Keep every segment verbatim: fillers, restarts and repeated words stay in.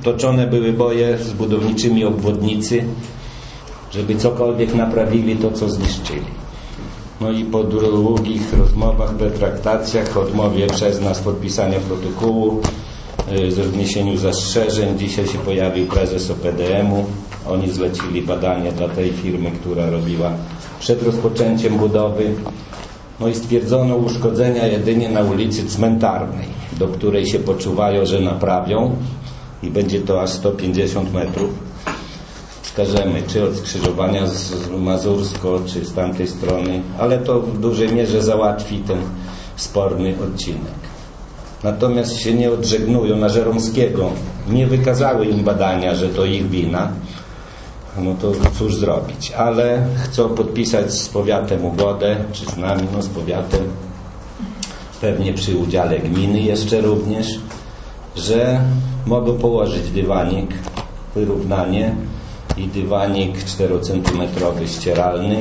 toczone były boje z budowniczymi obwodnicy, żeby cokolwiek naprawili to, co zniszczyli. No i po długich rozmowach, pretraktacjach, odmowie przez nas podpisania protokołu, z wniesieniu zastrzeżeń, dzisiaj się pojawił prezes O P D M u. Oni zlecili badania dla tej firmy, która robiła przed rozpoczęciem budowy. No i stwierdzono uszkodzenia jedynie na ulicy Cmentarnej, do której się poczuwają, że naprawią i będzie to aż sto pięćdziesiąt metrów. Wskażemy, czy od skrzyżowania z Mazursko, czy z tamtej strony, ale to w dużej mierze załatwi ten sporny odcinek. Natomiast się nie odżegnują na Żeromskiego. Nie wykazały im badania, że to ich wina. No to cóż zrobić. Ale chcą podpisać z powiatem ugodę, czy z nami, no z powiatem, pewnie przy udziale gminy jeszcze również, że mogą położyć dywanik, wyrównanie i dywanik czterocentymetrowy ścieralny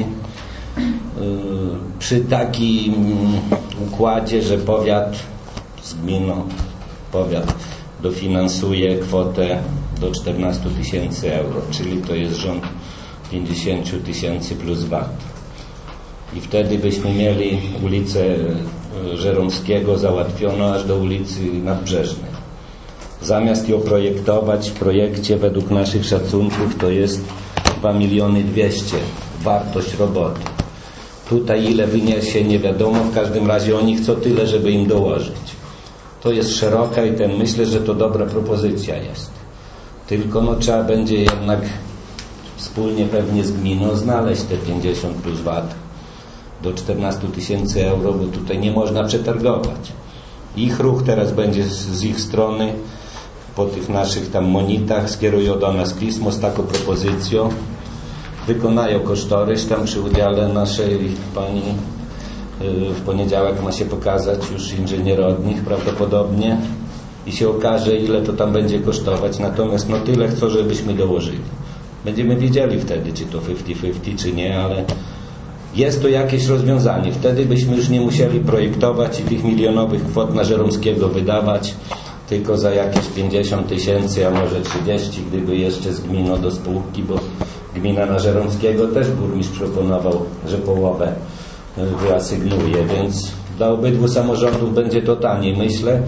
przy takim układzie, że powiat z gminą, powiat dofinansuje kwotę do czternastu tysięcy euro, czyli to jest rząd pięćdziesiąt tysięcy plus V A T. I wtedy byśmy mieli ulicę Żeromskiego załatwioną aż do ulicy Nadbrzeżnej. Zamiast ją projektować w projekcie według naszych szacunków to jest dwa miliony dwieście wartość roboty. Tutaj ile wyniesie nie wiadomo, w każdym razie oni chcą tyle, żeby im dołożyć. To jest szeroka i ten myślę, że to dobra propozycja jest. Tylko no trzeba będzie jednak wspólnie pewnie z gminą znaleźć te pięćdziesiąt plus V A T do czternastu tysięcy euro, bo tutaj nie można przetargować. Ich ruch teraz będzie z, z ich strony po tych naszych tam monitach, skierują do nas pismo z taką propozycją, wykonają kosztorys tam przy udziale naszej pani. W poniedziałek ma się pokazać już inżynier od nich prawdopodobnie i się okaże, ile to tam będzie kosztować. Natomiast no tyle chcą, żebyśmy dołożyli. Będziemy wiedzieli wtedy, czy to pięćdziesiąt pięćdziesiąt, czy nie, ale jest to jakieś rozwiązanie. Wtedy byśmy już nie musieli projektować i tych milionowych kwot na Żeromskiego wydawać, tylko za jakieś pięćdziesiąt tysięcy, a może trzydzieści, gdyby jeszcze z gminą do spółki, bo gmina na Żeromskiego też burmistrz proponował, że połowę wyasygnuje, więc dla obydwu samorządów będzie to taniej, myślę,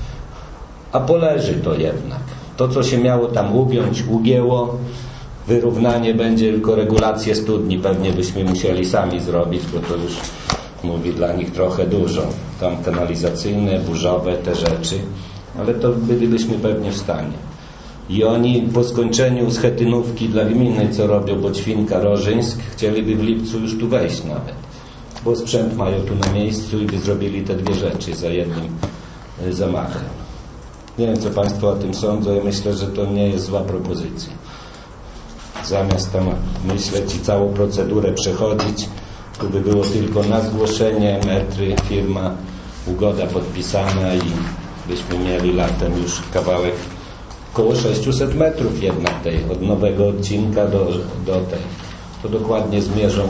a poleży to jednak. To, co się miało tam ugiąć, ugięło, wyrównanie będzie, tylko regulację studni pewnie byśmy musieli sami zrobić, bo to już mówi dla nich trochę dużo. Tam kanalizacyjne, burzowe, te rzeczy, ale to bylibyśmy pewnie w stanie. I oni po skończeniu schetynówki dla gminy, co robią Boćwinka, Rożyńsk, chcieliby w lipcu już tu wejść nawet, bo sprzęt mają tu na miejscu i by zrobili te dwie rzeczy za jednym zamachem. Nie wiem, co Państwo o tym sądzą. Ja myślę, że to nie jest zła propozycja. Zamiast tam myśleć i całą procedurę przechodzić, tu by było tylko na zgłoszenie, metry, firma, ugoda podpisana i byśmy mieli latem już kawałek około sześćset metrów jednak tej, od nowego odcinka do, do tej. To dokładnie zmierzą,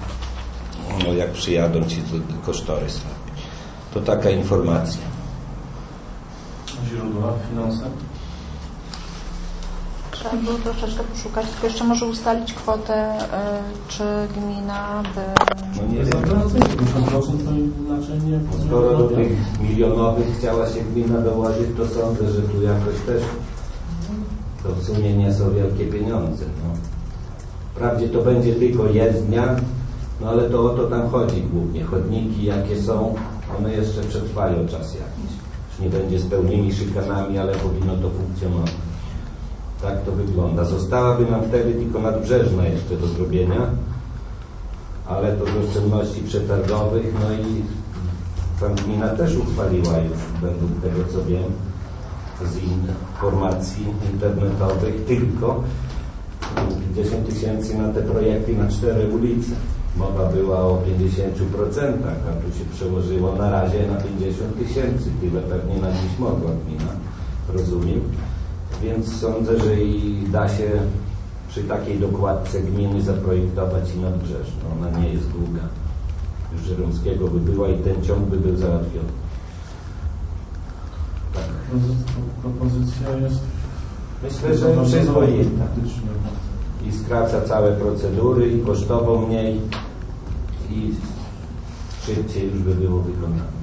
no jak przyjadą ci kosztorys. To taka informacja. Źródła, finanse? Trzeba było troszeczkę poszukać, tylko jeszcze może ustalić kwotę, y, czy gmina by... No nie wiem. pięćdziesiąt procent to inaczej nie... Skoro do tych milionowych chciała się gmina dołożyć, to sądzę, że tu jakoś też to w sumie nie są wielkie pieniądze. No. Wprawdzie to będzie tylko jezdnia, no ale to o to tam chodzi głównie. Chodniki jakie są, one jeszcze przetrwają czas jakiś. Już nie będzie z pełnymi szykanami, ale powinno to funkcjonować. Tak to wygląda. Zostałaby nam wtedy tylko Nadbrzeżna jeszcze do zrobienia, ale to z oszczędności przetargowych, no i tam gmina też uchwaliła już, według tego co wiem, z informacji internetowych, tylko pięćdziesiąt tysięcy na te projekty na cztery ulice. Mowa była o pięćdziesięciu procentach, a tu się przełożyło na razie na pięćdziesiąt tysięcy. Tyle pewnie na dziś mogła gmina, rozumiem. Więc sądzę, że i da się przy takiej dokładce gminy zaprojektować i Nadbrzeżną. Ona nie jest długa. Już Żeromskiego by była i ten ciąg by był załatwiony. Tak. Propozycja jest Myślę, że przyzwoita. I skraca całe procedury, i kosztowo mniej, i szybciej już by było wykonane.